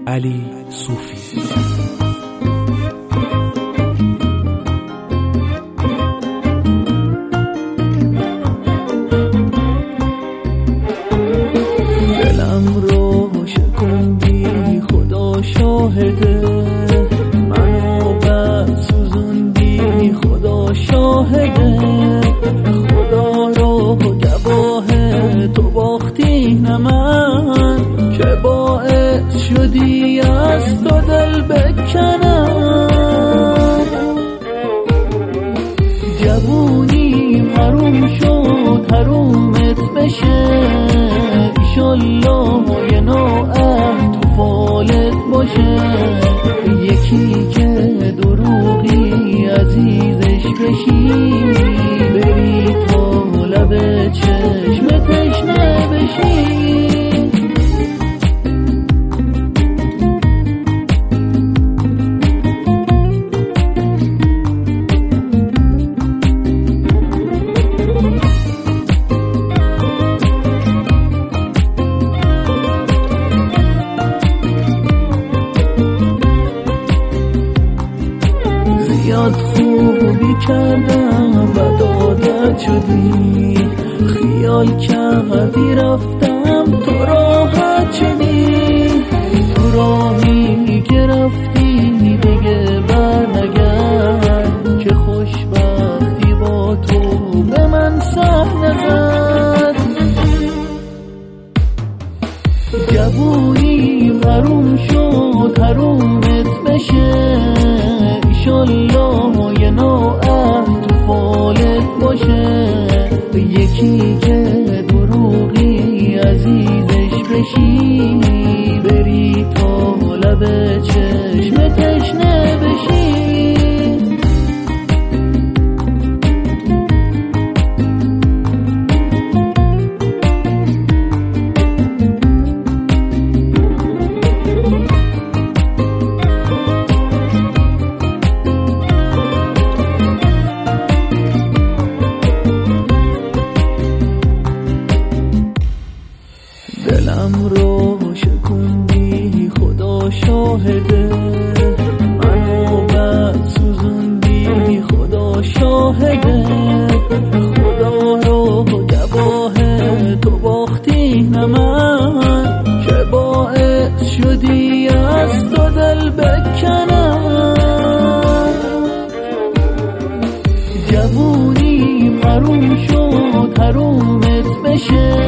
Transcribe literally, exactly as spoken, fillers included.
علی صوفی. دلم رو شکوندی خدا شاهده، منو بد سوزوندی خدا شاهده، خدا رو گواهه تو باختی نه من، که باعث شدی از تو دل بکنم. جوونی حروم شد حرومت بشه، ایشالله یه نوعه تو فالت باشه، یکی که دروغی عزیزش بشی، بری تا لب چشم تشنه بشی. زیاد خوبی کردم و عادت شدی، خیال کردی رفتم تو راحت شدی، تو راهی که رفتی دیگه بر نگرد، که خوشبختی با تو به من سر نزد. جوونی حروم شد حرومت بشه، ایشالله یه نوعه تو فالت باشه، یکی که دروغی عزیزش بشی، بری تا لب چشم تشنه بشی. دلم رو شکوندی خدا شاهده، منو بد سوزوندی خدا شاهده، خدا رو گواهه تو باختی نه من، که باعث شدی از تو دل بکنم. جوونی حروم شد حرومت بشه،